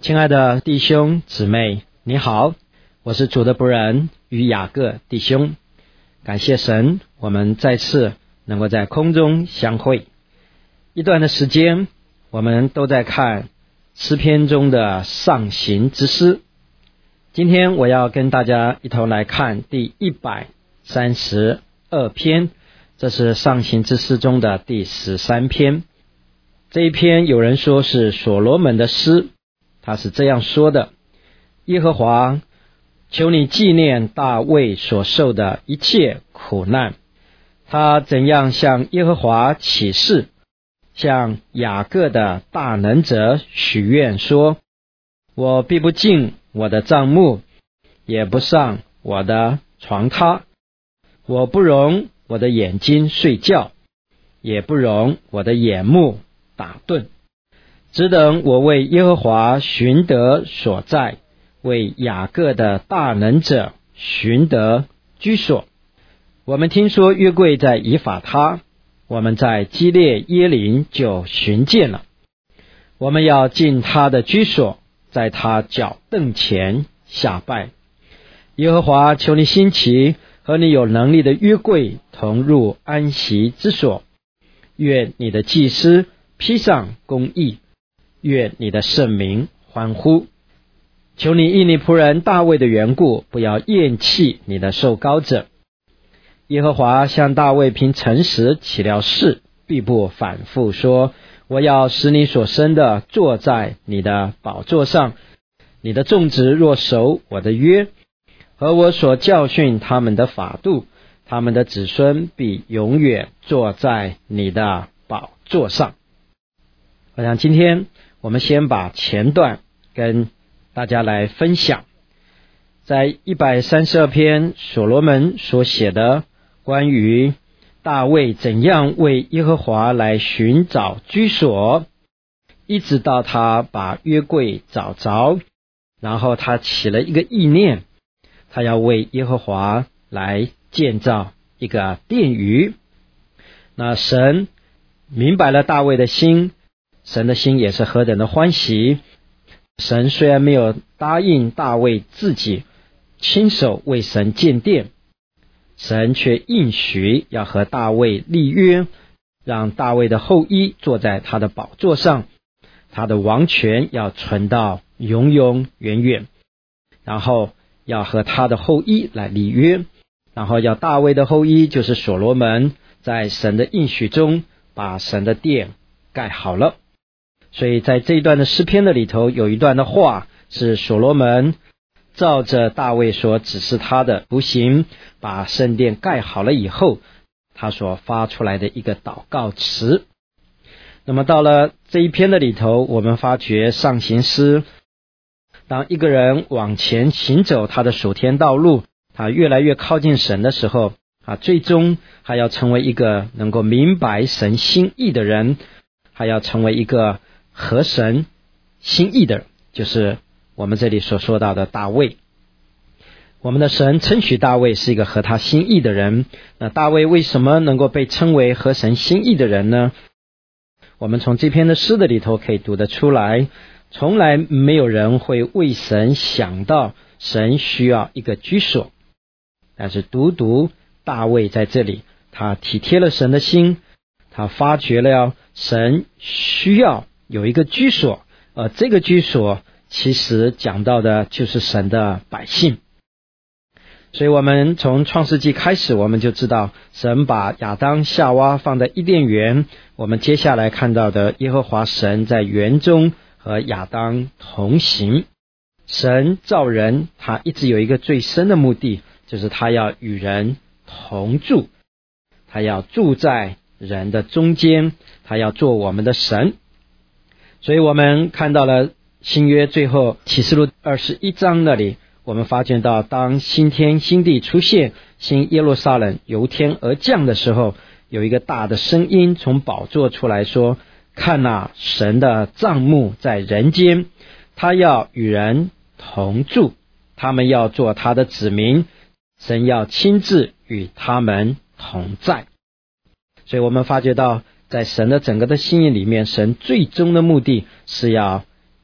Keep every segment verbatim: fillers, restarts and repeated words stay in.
亲爱的弟兄姊妹，你好，我是主的仆人与雅各弟兄。感谢神，我们再次能够在空中相会。一段的时间，我们都在看诗篇中的上行之诗。今天我要跟大家一同来看第一百三十二篇，这是上行之诗中的第十三篇。这一篇有人说是所罗门的诗，他是这样说的：耶和华，求你纪念大卫所受的一切苦难，他怎样向耶和华起誓，向雅各的大能者许愿说，我必不进我的帐幕，也不上我的床榻，我不容我的眼睛睡觉，也不容我的眼目打盹，只等我为耶和华寻得所在，为雅各的大能者寻得居所。我们听说约柜在以法他，我们在基列耶琳就寻见了。我们要进他的居所，在他脚凳前下拜。耶和华，求你兴起，和你有能力的约柜同入安息之所。愿你的祭司披上公义，愿你的圣民欢呼。求你因你仆人大卫的缘故，不要厌弃你的受膏者。耶和华向大卫凭诚实起了誓，必不反复说，我要使你所生的坐在你的宝座上，你的众子若守我的约，和我所教训他们的法度，他们的子孙必永远坐在你的宝座上。我想今天我们先把前段跟大家来分享，在一百三十二篇所罗门所写的关于大卫怎样为耶和华来寻找居所，一直到他把约柜找着，然后他起了一个意念，他要为耶和华来建造一个殿宇。那神明白了大卫的心，神的心也是何等的欢喜。神虽然没有答应大卫自己亲手为神建殿，神却应许要和大卫立约，让大卫的后裔坐在他的宝座上，他的王权要存到永永远远，然后要和他的后裔来立约，然后要大卫的后裔就是所罗门在神的应许中把神的殿盖好了。所以在这一段的诗篇的里头，有一段的话是所罗门照着大卫所指示他的图形，把圣殿盖好了以后，他所发出来的一个祷告词。那么到了这一篇的里头，我们发觉上行诗，当一个人往前行走他的属天道路，他越来越靠近神的时候，啊，最终还要成为一个能够明白神心意的人，还要成为一个合神心意的人，就是我们这里所说到的大卫。我们的神称许大卫是一个合他心意的人。那大卫为什么能够被称为合神心意的人呢？我们从这篇的诗的里头可以读得出来，从来没有人会为神想到神需要一个居所，但是独独大卫在这里，他体贴了神的心，他发觉了神需要有一个居所，而这个居所其实讲到的就是神的百姓。所以我们从创世纪开始，我们就知道神把亚当夏娃放在伊甸园，我们接下来看到的耶和华神在园中和亚当同行。神造人，他一直有一个最深的目的，就是他要与人同住，他要住在人的中间，他要做我们的神。所以我们看到了新约最后启示录二十一章那里，我们发现到当新天新地出现，新耶路撒冷由天而降的时候，有一个大的声音从宝座出来说，看啊，神的帐幕在人间，他要与人同住，他们要做他的子民，神要亲自与他们同在。所以我们发觉到在神的整个的心意里面，神最终的目的是要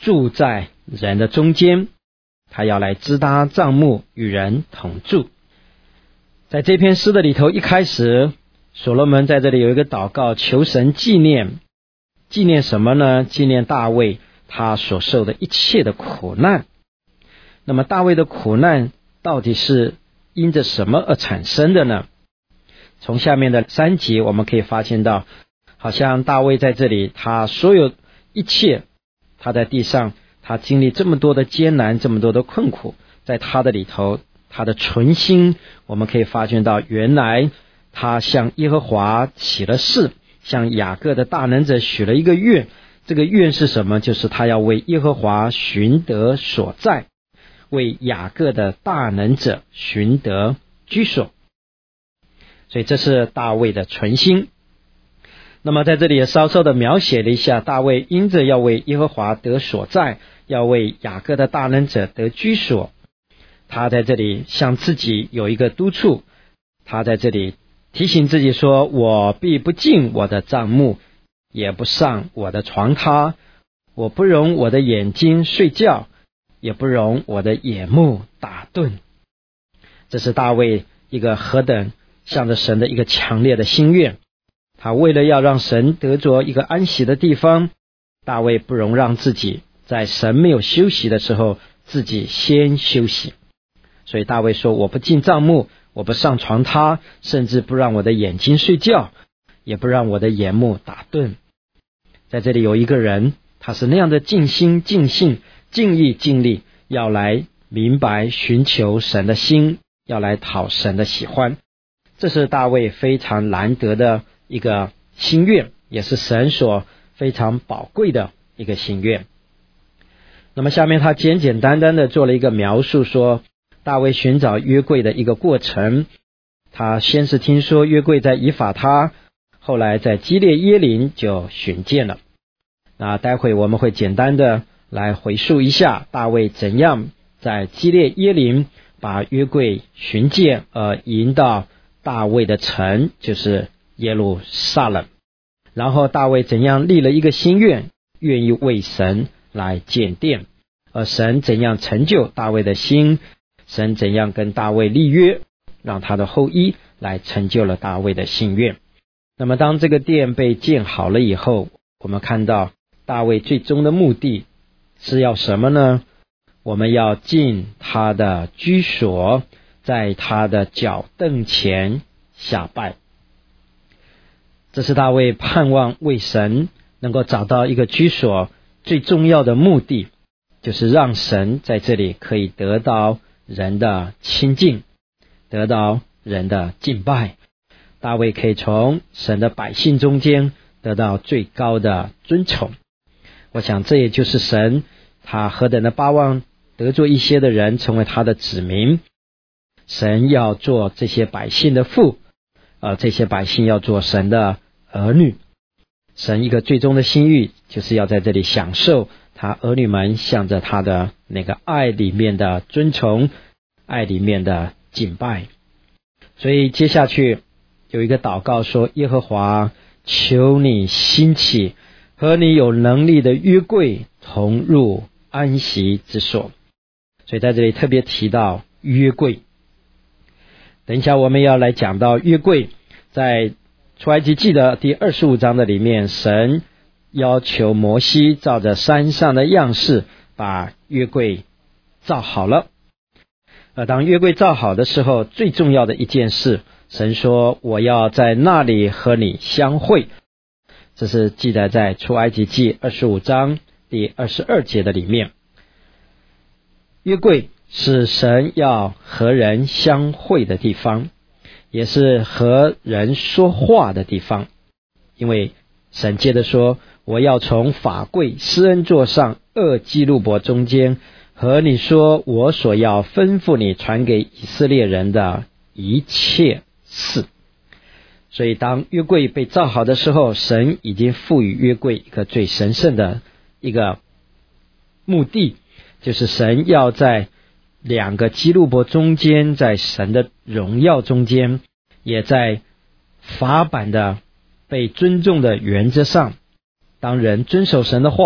住在人的中间，他要来支搭帐幕，与人同住。在这篇诗的里头，一开始所罗门在这里有一个祷告，求神纪念，纪念什么呢？纪念大卫他所受的一切的苦难。那么大卫的苦难到底是因着什么而产生的呢？从下面的三节我们可以发现到，好像大卫在这里，他所有一切，他在地上，他经历这么多的艰难，这么多的困苦，在他的里头，他的存心，我们可以发现到，原来他向耶和华起了誓，向雅各的大能者许了一个愿。这个愿是什么？就是他要为耶和华寻得所在，为雅各的大能者寻得居所。所以这是大卫的存心。那么在这里也稍稍的描写了一下，大卫因着要为耶和华得所在，要为雅各的大能者得居所，他在这里向自己有一个督促，他在这里提醒自己说，我必不进我的帐幕，也不上我的床榻，我不容我的眼睛睡觉，也不容我的眼目打盹。这是大卫一个何等向着神的一个强烈的心愿。他为了要让神得着一个安息的地方，大卫不容让自己在神没有休息的时候自己先休息。所以大卫说，我不进帐幕，我不上床榻，甚至不让我的眼睛睡觉，也不让我的眼目打盹。在这里有一个人，他是那样的尽心尽性尽意尽力，要来明白寻求神的心，要来讨神的喜欢。这是大卫非常难得的一个心愿，也是神所非常宝贵的一个心愿。那么下面他简简单单的做了一个描述，说大卫寻找约柜的一个过程。他先是听说约柜在以法他，后来在基列耶琳就寻见了。那待会我们会简单的来回述一下大卫怎样在基列耶琳把约柜寻见，而引到大卫的城，就是耶路撒冷。然后大卫怎样立了一个心愿，愿意为神来建殿，而神怎样成就大卫的心，神怎样跟大卫立约，让他的后裔来成就了大卫的心愿。那么当这个殿被建好了以后，我们看到大卫最终的目的是要什么呢？我们要进他的居所，在他的脚凳前下拜。这是大卫盼望为神能够找到一个居所最重要的目的，就是让神在这里可以得到人的亲近，得到人的敬拜。大卫可以从神的百姓中间得到最高的尊崇。我想这也就是神他何等的巴望得做一些的人成为他的子民。神要做这些百姓的父，而这些百姓要做神的儿女。神一个最终的心意，就是要在这里享受他儿女们向着他的那个爱里面的尊崇，爱里面的敬拜。所以接下去有一个祷告说，耶和华，求你兴起，和你有能力的约柜同入安息之所。所以在这里特别提到约柜。等一下我们要来讲到约柜，在出埃及记的第二十五章的里面，神要求摩西照着山上的样式把约柜造好了。而当约柜造好的时候，最重要的一件事，神说，我要在那里和你相会。这是记载在出埃及记二十五章第二十二节的里面。约柜是神要和人相会的地方，也是和人说话的地方。因为神接着说，我要从法柜施恩座上二基路伯中间和你说我所要吩咐你传给以色列人的一切事。所以当约柜被造好的时候，神已经赋予约柜一个最神圣的一个目的，就是神要在两个基路伯中间，在神的荣耀中间，也在法版的被尊重的原则上，当人遵守神的话，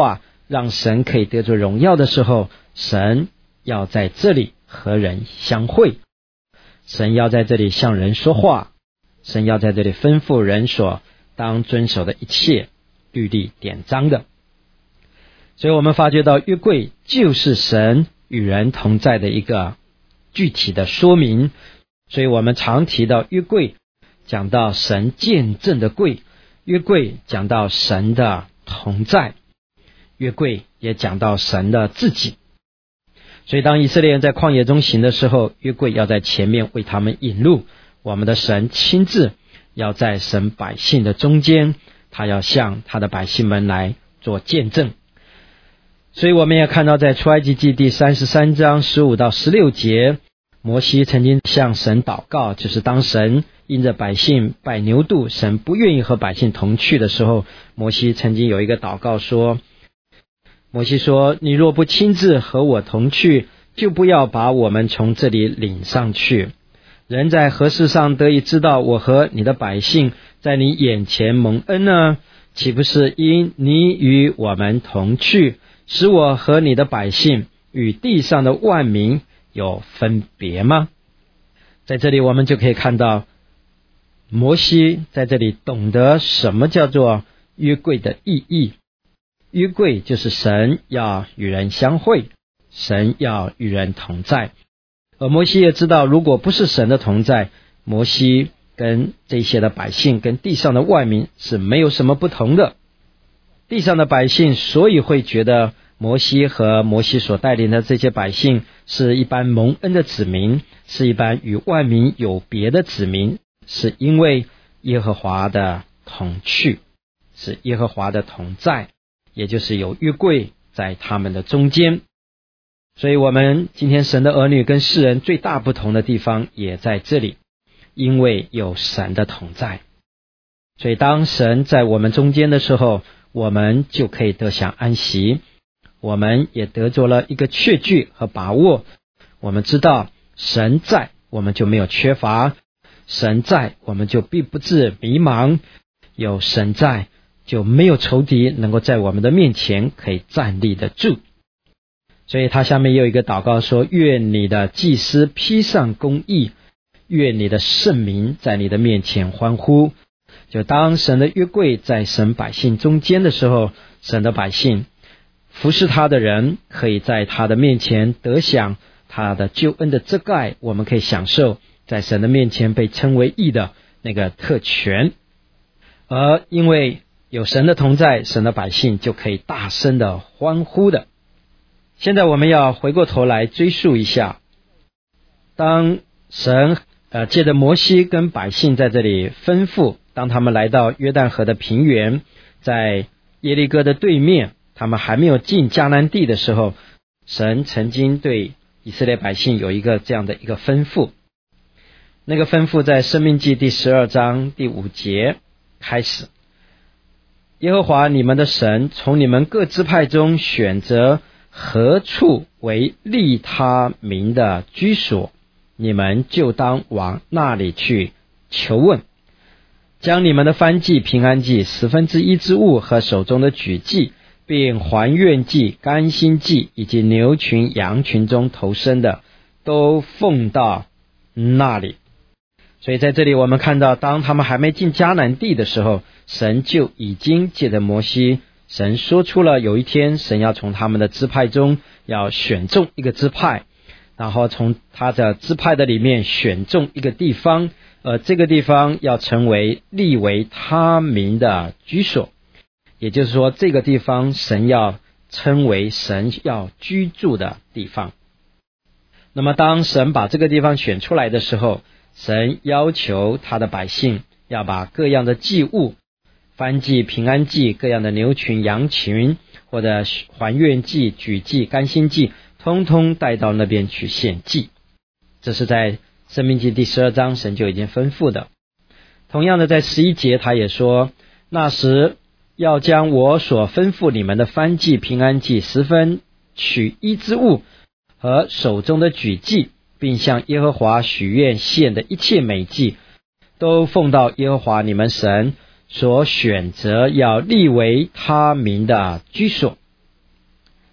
让神可以得着荣耀的时候，神要在这里和人相会，神要在这里向人说话，神要在这里吩咐人所当遵守的一切律例典章的。所以我们发觉到约柜就是神与人同在的一个具体的说明。所以我们常提到约柜，讲到神见证的柜，约柜讲到神的同在，约柜也讲到神的自己。所以当以色列人在旷野中行的时候，约柜要在前面为他们引路，我们的神亲自要在神百姓的中间，他要向他的百姓们来做见证。所以我们也看到在出埃及记第三十三章十五到十六节，摩西曾经向神祷告，就是当神因着百姓拜牛犊，神不愿意和百姓同去的时候，摩西曾经有一个祷告说，摩西说，你若不亲自和我同去，就不要把我们从这里领上去。人在何事上得以知道我和你的百姓在你眼前蒙恩呢？岂不是因你与我们同去，使我和你的百姓与地上的万民有分别吗？在这里我们就可以看到，摩西在这里懂得什么叫做约柜的意义。约柜就是神要与人相会，神要与人同在。而摩西也知道，如果不是神的同在，摩西跟这些的百姓跟地上的万民是没有什么不同的。地上的百姓所以会觉得摩西和摩西所带领的这些百姓是一般蒙恩的子民，是一般与万民有别的子民，是因为耶和华的同去，是耶和华的同在，也就是有约柜在他们的中间。所以我们今天神的儿女跟世人最大不同的地方也在这里，因为有神的同在。所以当神在我们中间的时候，我们就可以得享安息，我们也得着了一个确据和把握。我们知道神在，我们就没有缺乏，神在，我们就必不致迷茫，有神在，就没有仇敌能够在我们的面前可以站立得住。所以他下面有一个祷告说，愿你的祭司披上公义，愿你的圣民在你的面前欢呼。就当神的约柜在神百姓中间的时候，神的百姓服侍他的人可以在他的面前得享他的救恩的遮盖，我们可以享受在神的面前被称为义的那个特权。而因为有神的同在，神的百姓就可以大声的欢呼的。现在我们要回过头来追溯一下，当神呃借着摩西跟百姓在这里吩咐，当他们来到约旦河的平原，在耶利哥的对面，他们还没有进迦南地的时候，神曾经对以色列百姓有一个这样的一个吩咐。那个吩咐在申命记第十二章第五节开始，耶和华你们的神从你们各支派中选择何处为立他名的居所，你们就当往那里去求问，将你们的燔祭、平安祭、十分之一之物和手中的举祭，并还愿祭、甘心祭以及牛群、羊群中头生的，都奉到那里。所以在这里我们看到，当他们还没进迦南地的时候，神就已经借着摩西，神说出了有一天神要从他们的支派中要选中一个支派，然后从他的支派的里面选中一个地方，而这个地方要成为立为他名的居所，也就是说这个地方神要称为神要居住的地方。那么当神把这个地方选出来的时候，神要求他的百姓要把各样的祭物，燔祭、平安祭、各样的牛群、羊群，或者还愿祭、举祭、甘心祭，通通带到那边去献祭。这是在申命记第十二章神就已经吩咐的。同样的，在十一节他也说，那时要将我所吩咐你们的燔祭、平安祭、十分取一之物和手中的举祭，并向耶和华许愿献的一切美祭，都奉到耶和华你们神所选择要立为他名的居所。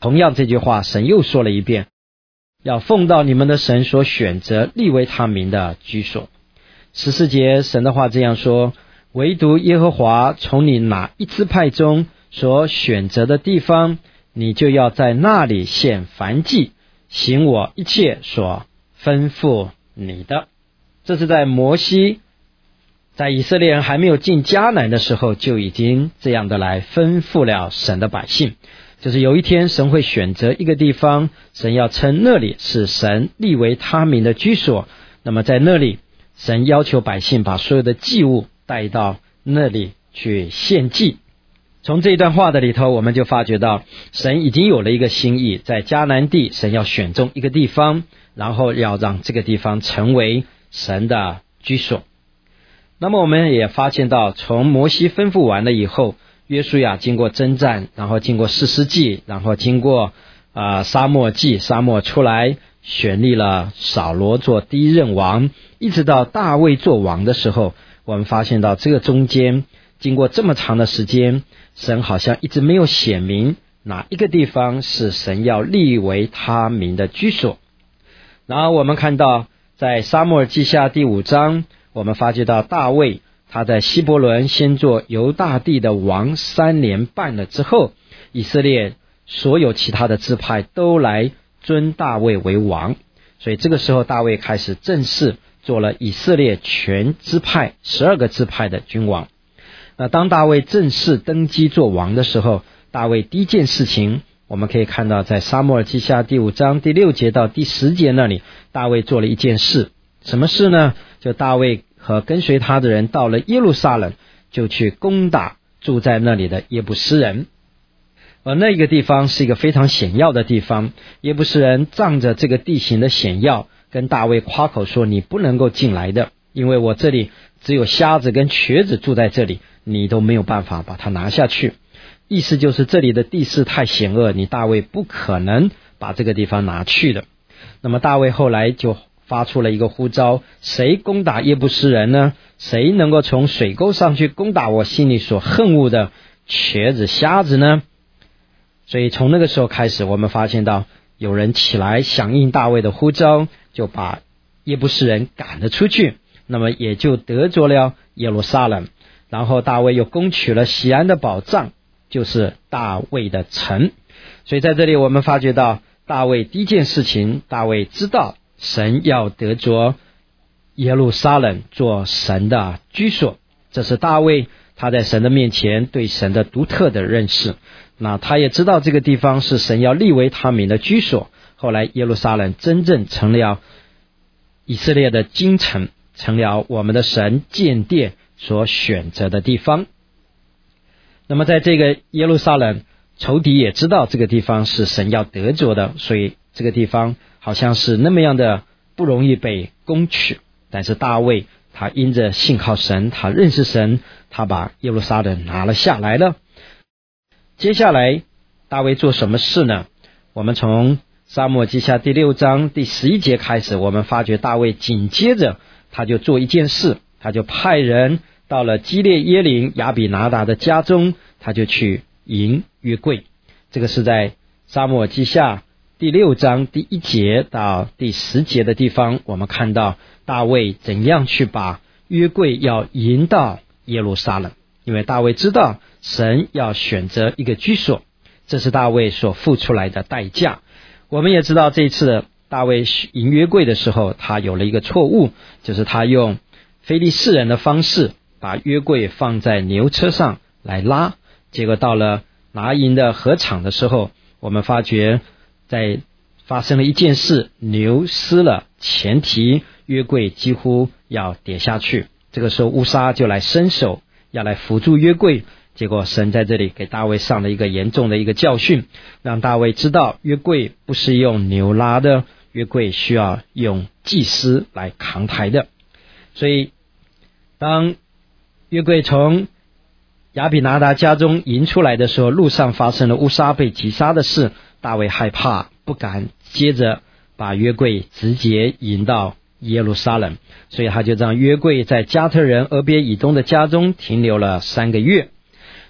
同样这句话神又说了一遍，要奉到你们的神所选择立为他名的居所。十四节神的话这样说，唯独耶和华从你哪一支派中所选择的地方，你就要在那里献燔祭，行我一切所吩咐你的。这是在摩西在以色列人还没有进迦南的时候，就已经这样的来吩咐了神的百姓，就是有一天神会选择一个地方，神要称那里是神立为他名的居所，那么在那里神要求百姓把所有的祭物带到那里去献祭。从这一段话的里头，我们就发觉到神已经有了一个心意，在迦南地神要选中一个地方，然后要让这个地方成为神的居所。那么我们也发现到，从摩西吩咐完了以后，约书亚经过征战，然后经过士师记，然后经过、呃、沙漠记，沙漠出来选立了扫罗做第一任王，一直到大卫做王的时候，我们发现到这个中间经过这么长的时间，神好像一直没有显明哪一个地方是神要立为他名的居所。然后我们看到在撒母耳记下第五章，我们发觉到大卫他在希伯伦先做犹大地的王三年半了之后，以色列所有其他的支派都来尊大卫为王，所以这个时候大卫开始正式做了以色列全支派十二个支派的君王。那当大卫正式登基做王的时候，大卫第一件事情我们可以看到在撒母耳记下第五章第六节到第十节那里，大卫做了一件事。什么事呢？就大卫和跟随他的人到了耶路撒冷，就去攻打住在那里的耶布斯人。而那个地方是一个非常险要的地方，耶布斯人仗着这个地形的险要，跟大卫夸口说，你不能够进来的，因为我这里只有瞎子跟瘸子住在这里，你都没有办法把它拿下去。意思就是这里的地势太险恶，你大卫不可能把这个地方拿去的。那么大卫后来就发出了一个呼召，谁攻打耶布斯人呢？谁能够从水沟上去攻打我心里所恨恶的瘸子瞎子呢？所以从那个时候开始，我们发现到有人起来响应大卫的呼召，就把耶布斯人赶了出去，那么也就得着了耶路撒冷。然后大卫又攻取了锡安的宝藏，就是大卫的城。所以在这里我们发觉到大卫第一件事情，大卫知道神要得着耶路撒冷做神的居所，这是大卫他在神的面前对神的独特的认识。那他也知道这个地方是神要立为他名的居所，后来耶路撒冷真正成了以色列的京城，成了我们的神建殿所选择的地方。那么在这个耶路撒冷，仇敌也知道这个地方是神要得着的，所以这个地方好像是那么样的不容易被攻取。但是大卫他因着信靠神，他认识神，他把耶路撒冷拿了下来了。接下来大卫做什么事呢？我们从撒母耳记下第六章第十一节开始，我们发觉大卫紧接着他就做一件事，他就派人到了基列耶琳亚比拿达的家中，他就去迎约柜。这个是在撒母耳记下第六章第一节到第十节的地方，我们看到大卫怎样去把约柜要迎到耶路撒冷。因为大卫知道神要选择一个居所，这是大卫所付出来的代价。我们也知道这一次大卫迎约柜的时候，他有了一个错误，就是他用非利士人的方式把约柜放在牛车上来拉，结果到了拿银的禾场的时候，我们发觉在发生了一件事，牛失了前蹄，约柜几乎要跌下去。这个时候乌撒就来伸手要来扶住约柜，结果神在这里给大卫上了一个严重的一个教训，让大卫知道约柜不是用牛拉的，约柜需要用祭司来扛抬的。所以当约柜从亚比拿达家中迎出来的时候，路上发生了乌撒被击杀的事，大卫害怕，不敢接着把约柜直接迎到耶路撒冷，所以他就让约柜在加特人俄别以东的家中停留了三个月。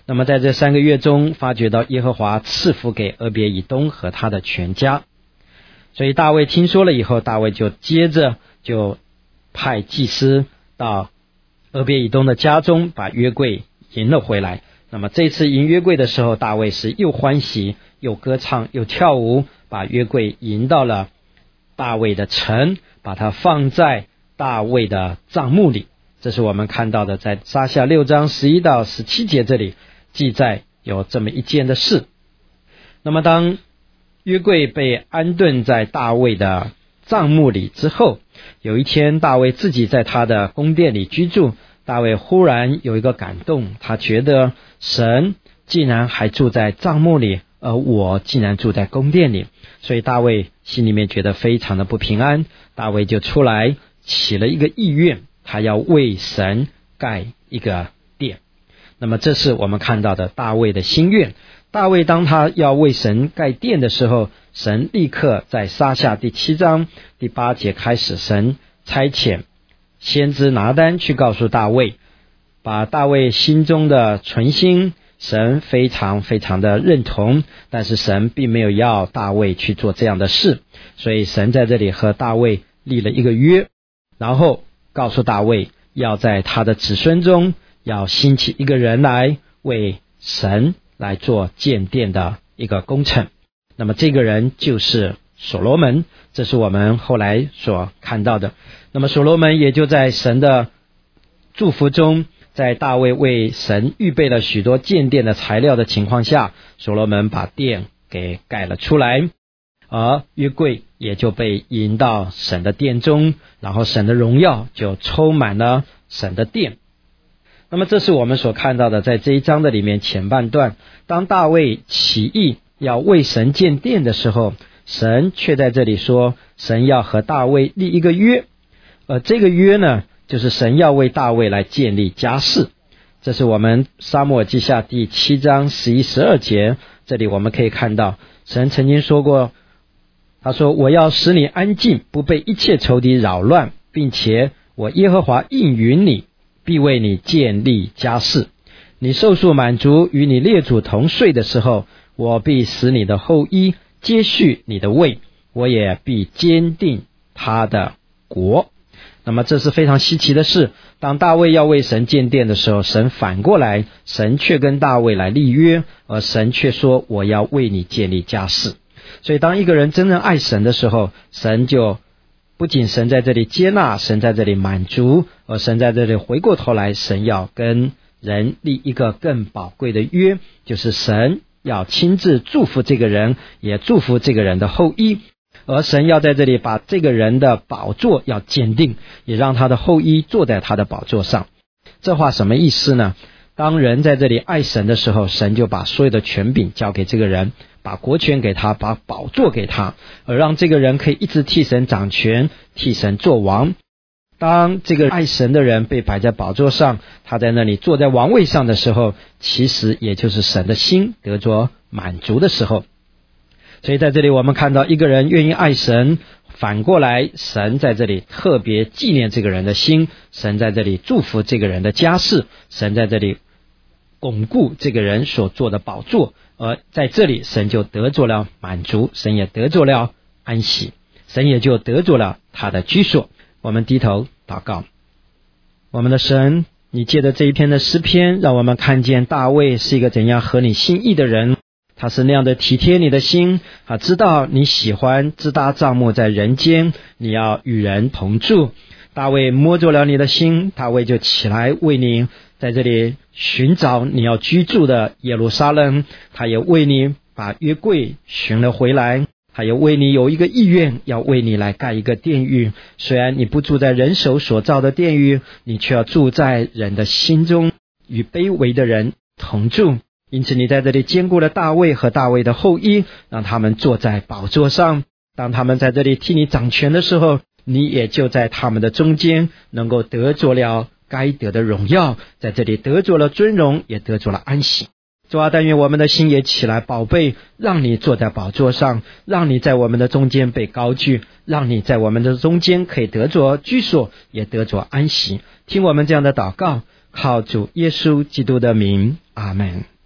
那么在这三个月中，发觉到耶和华赐福给俄别以东和他的全家。所以大卫听说了以后，大卫就接着就派祭司到俄别以东的家中，把约柜迎了回来。那么这次迎约柜的时候，大卫是又欢喜又歌唱又跳舞，把约柜迎到了大卫的城，把它放在大卫的帐幕里。这是我们看到的，在撒下六章十一到十七节这里记载有这么一件的事。那么当约柜被安顿在大卫的帐幕里之后，有一天大卫自己在他的宫殿里居住，大卫忽然有一个感动，他觉得神竟然还住在帐幕里，而我竟然住在宫殿里，所以大卫心里面觉得非常的不平安。大卫就出来起了一个意愿，他要为神盖一个殿。那么这是我们看到的大卫的心愿。大卫当他要为神盖殿的时候，神立刻在撒下第七章第八节开始，神差遣先知拿单去告诉大卫，把大卫心中的存心神非常非常的认同，但是神并没有要大卫去做这样的事，所以神在这里和大卫立了一个约，然后告诉大卫要在他的子孙中要兴起一个人来为神来做建殿的一个工程。那么这个人就是所罗门，这是我们后来所看到的。那么所罗门也就在神的祝福中，在大卫为神预备了许多建殿的材料的情况下，所罗门把殿给盖了出来，而约柜也就被引到神的殿中，然后神的荣耀就充满了神的殿。那么这是我们所看到的，在这一章的里面前半段，当大卫起意要为神建殿的时候，神却在这里说神要和大卫立一个约，而这个约呢，就是神要为大卫来建立家室。这是我们撒母耳记下第七章十一十二节，这里我们可以看到神曾经说过，他说我要使你安静，不被一切仇敌扰乱，并且我耶和华应允你，必为你建立家室。你寿数满足，与你列祖同睡的时候，我必使你的后裔接续你的位，我也必坚定他的国。那么这是非常稀奇的事，当大卫要为神建殿的时候，神反过来，神却跟大卫来立约，而神却说我要为你建立家室。所以当一个人真正爱神的时候，神就不仅神在这里接纳，神在这里满足，而神在这里回过头来，神要跟人立一个更宝贵的约，就是神要亲自祝福这个人，也祝福这个人的后裔，而神要在这里把这个人的宝座要坚定，也让他的后裔坐在他的宝座上。这话什么意思呢？当人在这里爱神的时候，神就把所有的权柄交给这个人，把国权给他，把宝座给他，而让这个人可以一直替神掌权，替神做王。当这个爱神的人被摆在宝座上，他在那里坐在王位上的时候，其实也就是神的心得着满足的时候。所以在这里我们看到一个人愿意爱神，反过来神在这里特别纪念这个人的心，神在这里祝福这个人的家室，神在这里巩固这个人所做的宝座，而在这里神就得着了满足，神也得着了安息，神也就得着了他的居所。我们低头祷告。我们的神，你借着这一篇的诗篇，让我们看见大卫是一个怎样合你心意的人，他是那样的体贴你的心，他知道你喜欢支搭帐幕在人间，你要与人同住。大卫摸着了你的心，大卫就起来为你在这里寻找你要居住的耶路撒冷，他也为你把约柜寻了回来，他也为你有一个意愿，要为你来盖一个殿宇。虽然你不住在人手所造的殿宇，你却要住在人的心中，与卑微的人同住。因此你在这里兼顾了大卫和大卫的后裔，让他们坐在宝座上。当他们在这里替你掌权的时候，你也就在他们的中间能够得着了该得的荣耀，在这里得着了尊荣，也得着了安息。主啊，但愿我们的心也起来宝贝，让你坐在宝座上，让你在我们的中间被高举，让你在我们的中间可以得着居所，也得着安息。听我们这样的祷告，靠主耶稣基督的名，阿们。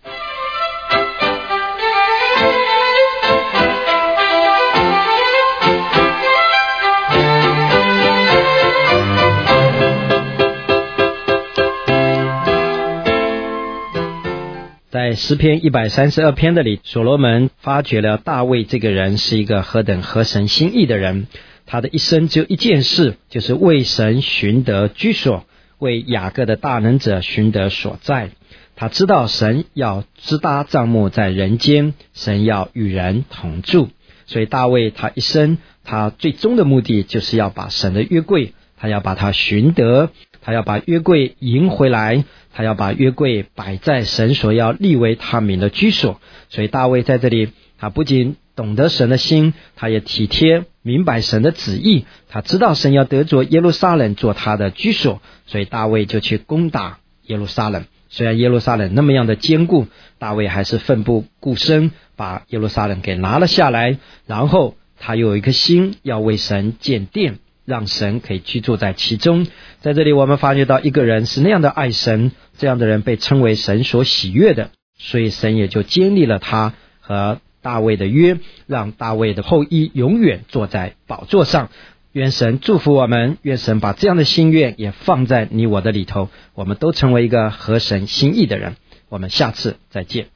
诗篇一百三十二篇的里，所罗门发觉了大卫这个人是一个何等合神心意的人。他的一生只有一件事，就是为神寻得居所，为雅各的大能者寻得所在。他知道神要支搭帐幕在人间，神要与人同住。所以大卫他一生，他最终的目的就是要把神的约柜，他要把它寻得，他要把约柜迎回来，他要把约柜摆在神所要立为他名的居所。所以大卫在这里，他不仅懂得神的心，他也体贴明白神的旨意，他知道神要得着耶路撒冷做他的居所，所以大卫就去攻打耶路撒冷。虽然耶路撒冷那么样的坚固，大卫还是奋不顾身把耶路撒冷给拿了下来，然后他又有一颗心要为神建殿，让神可以居住在其中。在这里我们发觉到一个人是那样的爱神，这样的人被称为神所喜悦的，所以神也就建立了他和大卫的约，让大卫的后裔永远坐在宝座上。愿神祝福我们，愿神把这样的心愿也放在你我的里头，我们都成为一个合神心意的人。我们下次再见。